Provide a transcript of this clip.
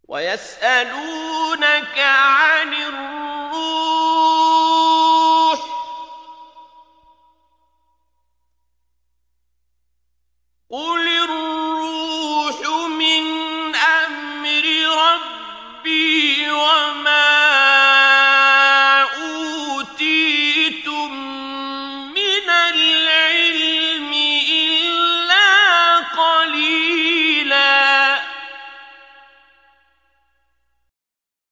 ويسألونك عن الروح قل الروح من أمر ربي وما